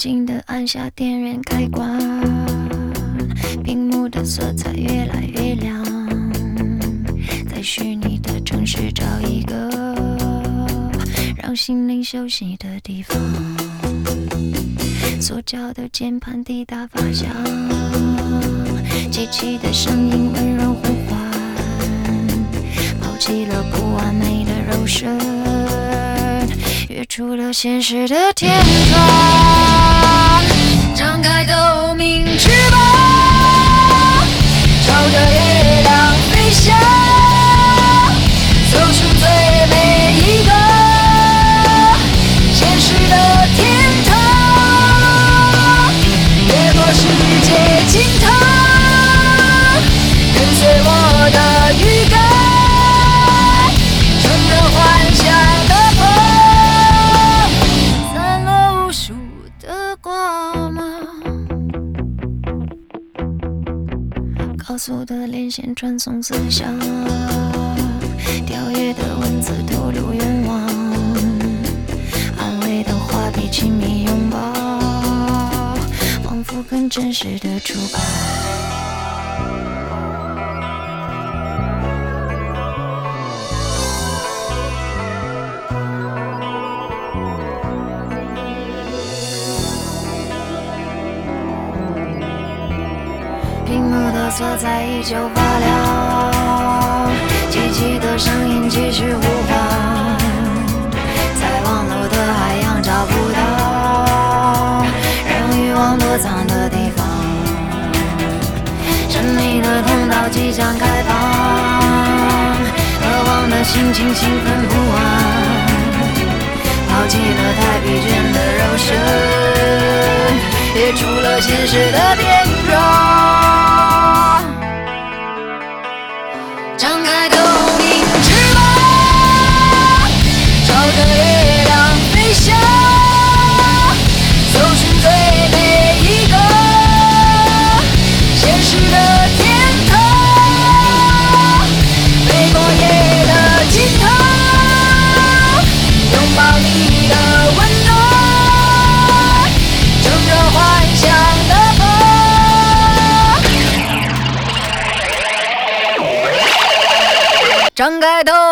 静地按下电源开关，屏幕的色彩越来越亮，在虚拟的城市找一个让心灵休息的地方。塑胶的键盘滴答发响，机器的声音温柔呼唤，抛弃了不完美的肉身，跃出了现实的天窗，张开透明翅膀，朝着月亮飞翔，走出最美一个现实的天堂，越过世界尽头，跟随我的预感，乘着幻想的风，散落无数的光芒。高速的连线传送思想，跳跃的文字透露愿望，安慰的话比亲密拥抱，仿佛更真实的触感。屏幕的色彩依旧发亮，机器的声音继续呼唤，在网络的海洋找不到让欲望躲藏的地方，神秘的通道即将开放，渴望的心情兴奋不安，抛弃了太疲倦的肉身，跃出了现实的天窗，张开透明翅膀，朝着月亮飞翔，走寻最美一个现实的天堂，飞过夜的尽头，拥抱你的温暖，乘着幻想的风，张开头